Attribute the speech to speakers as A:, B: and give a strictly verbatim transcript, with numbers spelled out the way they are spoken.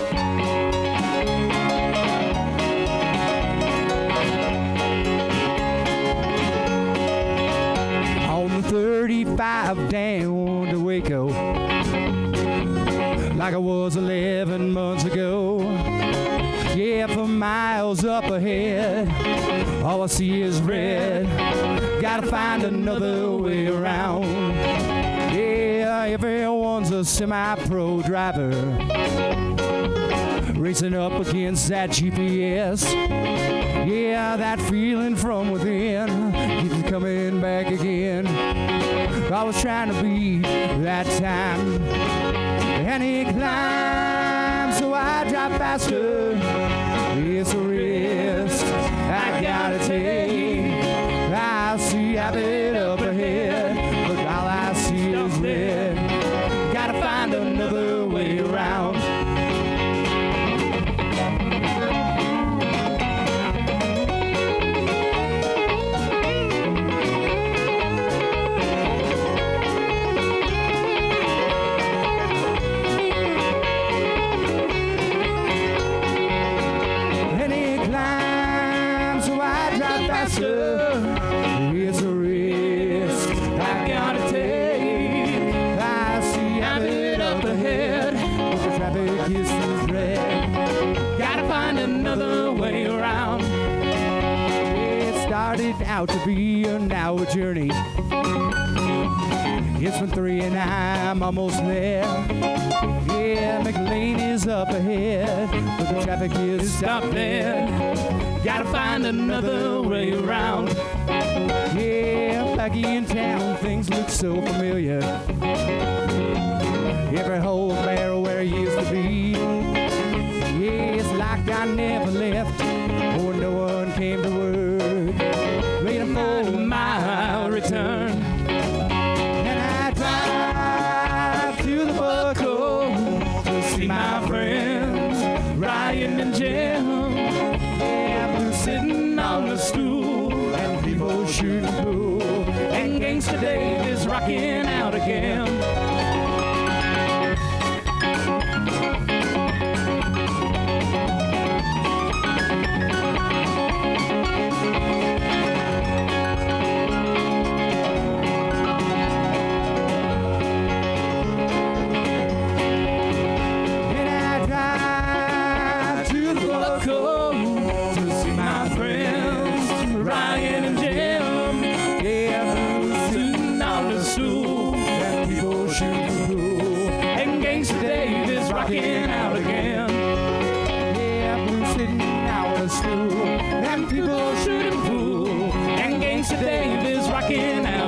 A: thirty-five down to Waco, like I was eleven months ago. Yeah, for miles up ahead, all I see is red. Gotta find another way around. Yeah, everyone's a semi-pro driver, racing up against that G P S. Yeah, that feeling from within keeps coming back again. I was trying to beat that time, and it climbs, so I drive faster. It's a risk I gotta take. I see I've been up ahead, but all I see is red. Gotta find another way around. It's a risk I gotta take. I see I've been up ahead, but the traffic is red. Gotta find another way around. It started out to be an hour journey. It's been three and I'm almost there. Yeah, McLean is up ahead, but the traffic is stopped there. Gotta find another way around. Yeah, back in town, things look so familiar. Every hole barrel where I used to be. Yeah, it's like I never left, or no one came to work. Waiting for my return. And I drive to the Buckle to see my friends, Ryan and Jim. Sitting on the stool and people shooting pool, and Gangsta Dave is rocking out again. And I drive to the Buckle, Ryan and Jim, yeah, sitting on the stool, and people shooting pool, and Gangsta Dave is rocking out again. Yeah, Bruce sitting on the stool, and people shooting pool, and Gangsta Dave is rocking out.